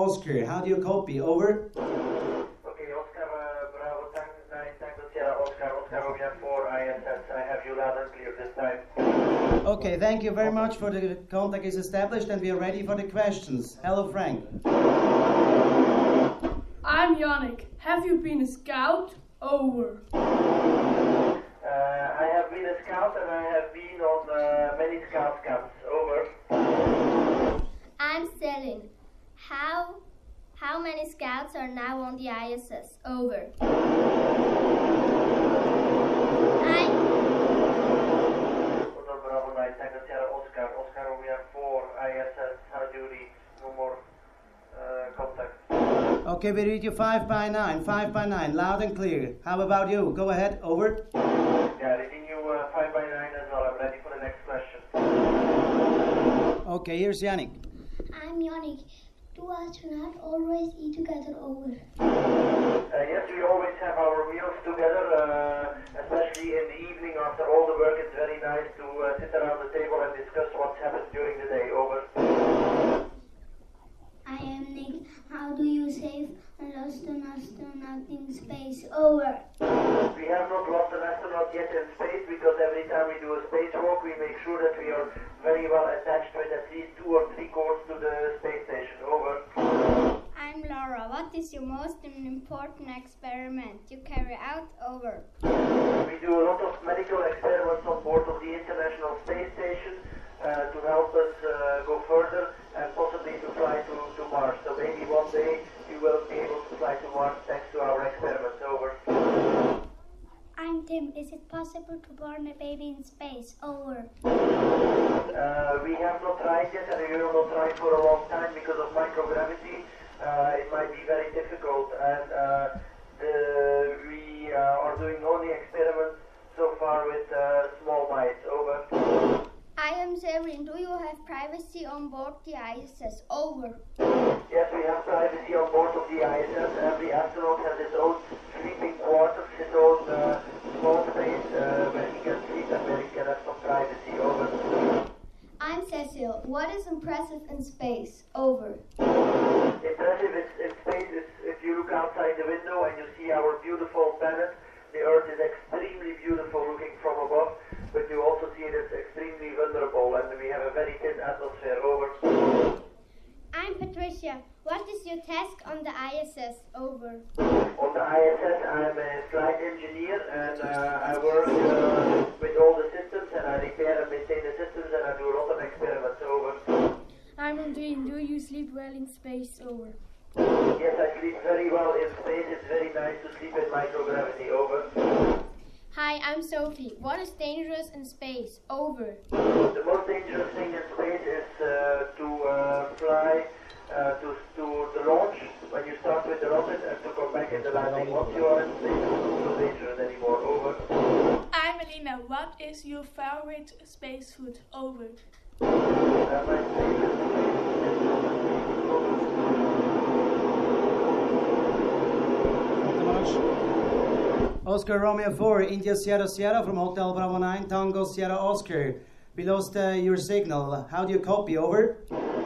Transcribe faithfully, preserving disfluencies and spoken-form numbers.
Oscar. How do you copy? Over. Okay, Oscar, uh, Bravo, Tango, nine, Tango, Sierra, Oscar, Oscar, Romeo four, I S S. I have you loud and clear this time. Okay, thank you very much for the contact is established and we are ready for the questions. Hello, Frank. I'm Yannick. Have you been a scout? Over. Uh, I have been a scout and I have been on uh, many scout camps. Over. I'm Celine. How how many scouts are now on the I S S? Over. I Bravo nine, Tango Sierra Oscar, Oscar Romeo four, I S S, how do you read? No more uh, contact. Okay, we read you five by nine, five by nine, loud and clear. How about you? Go ahead, over. Yeah, reading you uh, five by nine as well. I'm ready for the next question. Okay, here's Yannick. I'm Yannick. Do astronauts always eat together? Over. Uh, yes, we always have our meals together, uh, especially in the evening after all the work. It's very nice to uh, sit around the table and discuss what's happened during the day. Over. I am Nick. How do you save a lost an astronaut in space? Over. We have not lost an astronaut yet in space because every time we do a spacewalk, we make sure that we are very well attached with at least two or three cords to the space station. Over. I'm Laura. What is your most important experiment you carry out? Over. We do a lot of medical experiments on board of the International Space Station uh, to help us uh, go further and possibly to fly to, to Mars. So maybe one day we will be able to fly to Mars thanks to our experiments. Over. I'm Tim. Is it possible to born a baby in space? Over. Uh, we have not tried yet and we will not try for a long time because of microgravity. Uh, it might be very difficult and uh, the, we uh, are doing only experiments so far with uh, small mice. Over. I am Severin. Do you have privacy on board the I S S? Over. Yes, we have privacy on board of the I S S. Every astronaut has his own sleeping quarters, his own uh, small space uh, where he can sleep and where he can have some privacy. Over. I'm Cecil. What is impressive in space? Over. Impressive in, in space is if you look outside the window and you see our beautiful planet. The Earth is extremely beautiful looking from above, but you also see it as extremely vulnerable and we have a very thin atmosphere. Over. I'm Patricia. What is your task on the I S S? Over. On the I S S, I'm a flight engineer and uh, I work uh, with all the systems and I repair and maintain the systems and I do a lot of experiments. Over. I'm Andreen. Do you sleep well in space? Over. Yes, I sleep very well in space. It's very nice to sleep in microgravity. Over. Hi, I'm Sophie. What is dangerous in space? Over. The most dangerous thing in space is uh, to uh, fly uh, to, to the launch when you start with the rocket and to come back in the landing. Once you are in space, it's not so dangerous anymore. Over. I'm Alina. What is your favorite space food? Over. Uh, my favorite Oscar Romeo four, India Sierra Sierra from Hotel Bravo nine, Tango Sierra Oscar. We lost uh, your signal. How do you copy? Over.